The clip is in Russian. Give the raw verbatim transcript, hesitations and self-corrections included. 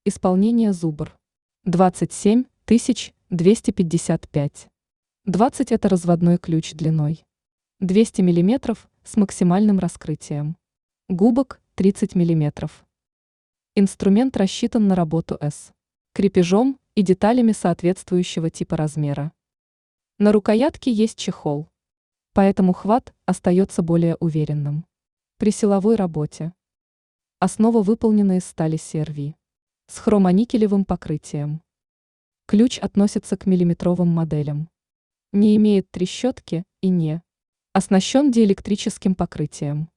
Исполнение Зубр. двадцать семь тысяч двести пятьдесят пять. двадцать это разводной ключ длиной двести миллиметров с максимальным раскрытием. Губок тридцать миллиметров. Инструмент рассчитан на работу с крепежом и деталями соответствующего типа размера. На рукоятке есть чехол, поэтому хват остается более уверенным. При силовой работе. Основа выполнена из стали си эр ви с хромоникелевым покрытием. Ключ относится к миллиметровым моделям. Не имеет трещотки и не оснащен диэлектрическим покрытием.